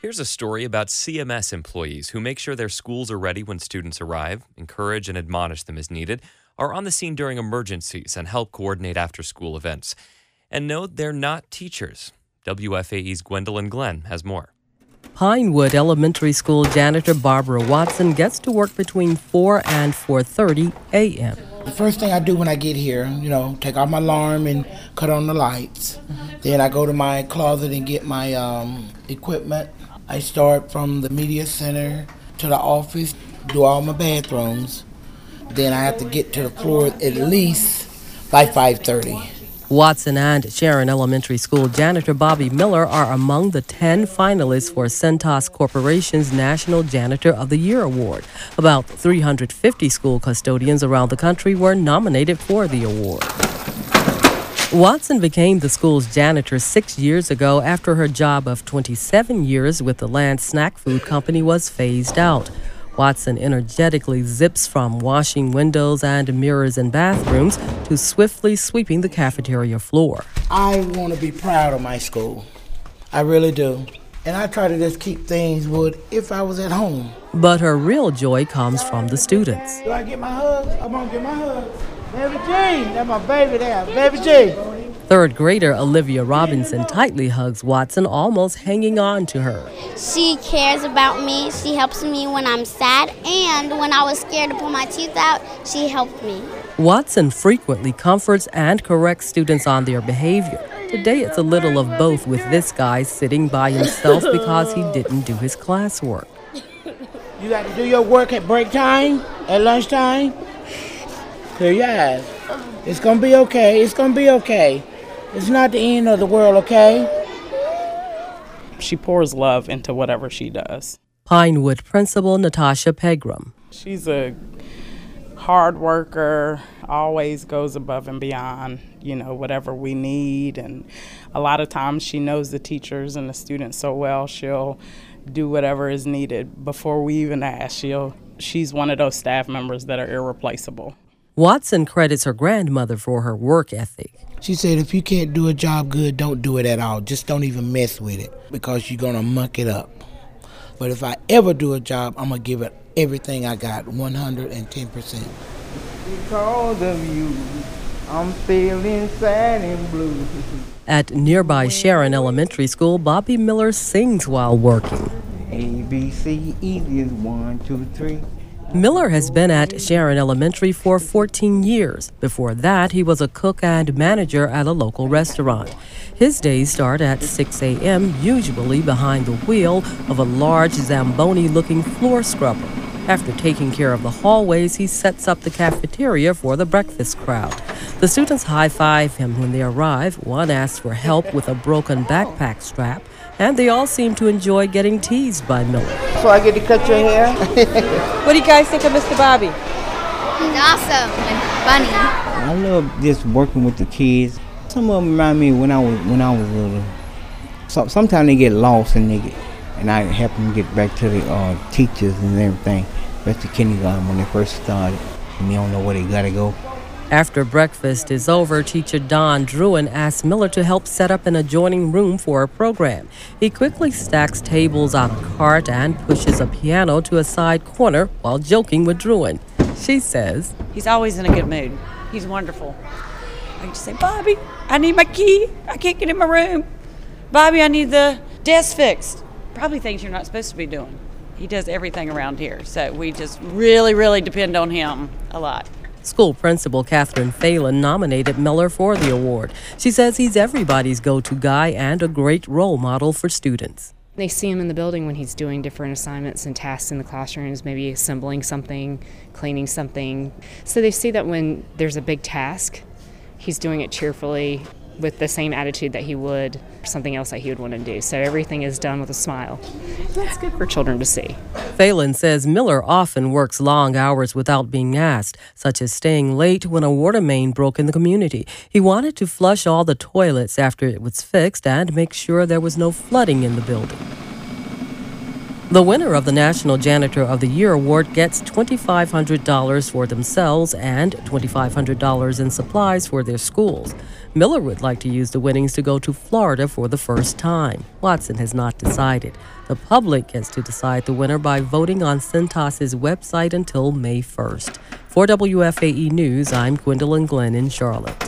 Here's a story about CMS employees who make sure their schools are ready when students arrive, encourage and admonish them as needed, are on the scene during emergencies, and help coordinate after-school events. And no, they're not teachers. WFAE's Gwendolyn Glenn has more. Pinewood Elementary School janitor Barbara Watson gets to work between 4 and 4:30 a.m. The first thing I do when I get here, take off my alarm and cut on the lights. Then I go to my closet and get my equipment. I start from the media center to the office, do all my bathrooms. Then I have to get to the floor at least by 5:30. Watson and Sharon Elementary School janitor Bobby Miller are among the 10 finalists for Centos Corporation's National Janitor of the Year Award. About 350 school custodians around the country were nominated for the award. Watson became the school's janitor 6 years ago after her job of 27 years with the Lance Snack Food Company was phased out. Watson energetically zips from washing windows and mirrors in bathrooms to swiftly sweeping the cafeteria floor. I want to be proud of my school. I really do. And I try to just keep things would if I was at home. But her real joy comes from the students. Do I get my hugs? I'm going to get my hugs. Baby Jean, that's my baby there. Baby Jean. Third grader Olivia Robinson tightly hugs Watson, almost hanging on to her. She cares about me. She helps me when I'm sad. And when I was scared to pull my teeth out, she helped me. Watson frequently comforts and corrects students on their behavior. Today it's a little of both, with this guy sitting by himself because he didn't do his classwork. You got to do your work at break time, at lunchtime. Clear your eyes. It's going to be okay. It's going to be okay. It's not the end of the world, okay? She pours love into whatever she does. Pinewood Principal Natasha Pegram. She's a hard worker, always goes above and beyond, whatever we need. And a lot of times she knows the teachers and the students so well, she'll do whatever is needed before we even ask. She's one of those staff members that are irreplaceable. Watson credits her grandmother for her work ethic. She said, if you can't do a job good, don't do it at all. Just don't even mess with it because you're going to muck it up. But if I ever do a job, I'm going to give it everything I got, 110%. Because of you, I'm feeling sad and blue. At nearby Sharon Elementary School, Bobby Miller sings while working. A, B, C, easy as 1, 2, 3. Miller has been at Sharon Elementary for 14 years. Before that, he was a cook and manager at a local restaurant. His days start at 6 a.m., usually behind the wheel of a large Zamboni-looking floor scrubber. After taking care of the hallways, he sets up the cafeteria for the breakfast crowd. The students high-five him when they arrive. One asks for help with a broken backpack strap, and they all seem to enjoy getting teased by Miller. So I get to cut your hair? What do you guys think of Mr. Bobby? He's awesome and funny. I love just working with the kids. Some of them remind me when I was little. So sometimes they get lost and I help them get back to the teachers and everything. Especially kindergarten when they first started and they don't know where they gotta go. After breakfast is over, teacher Don Druin asks Miller to help set up an adjoining room for a program. He quickly stacks tables on a cart and pushes a piano to a side corner while joking with Druin. She says, he's always in a good mood. He's wonderful. I just say, Bobby, I need my key. I can't get in my room. Bobby, I need the desk fixed. Probably things you're not supposed to be doing. He does everything around here, so we just really, really depend on him a lot. School principal Catherine Phelan nominated Miller for the award. She says he's everybody's go-to guy and a great role model for students. They see him in the building when he's doing different assignments and tasks in the classrooms, maybe assembling something, cleaning something. So they see that when there's a big task, he's doing it cheerfully with the same attitude that he would for something else that he would want to do. So everything is done with a smile. That's good for children to see. Phelan says Miller often works long hours without being asked, such as staying late when a water main broke in the community. He wanted to flush all the toilets after it was fixed and make sure there was no flooding in the building. The winner of the National Janitor of the Year Award gets $2,500 for themselves and $2,500 in supplies for their schools. Miller would like to use the winnings to go to Florida for the first time. Watson has not decided. The public gets to decide the winner by voting on Cintas's website until May 1st. For WFAE News, I'm Gwendolyn Glenn in Charlotte.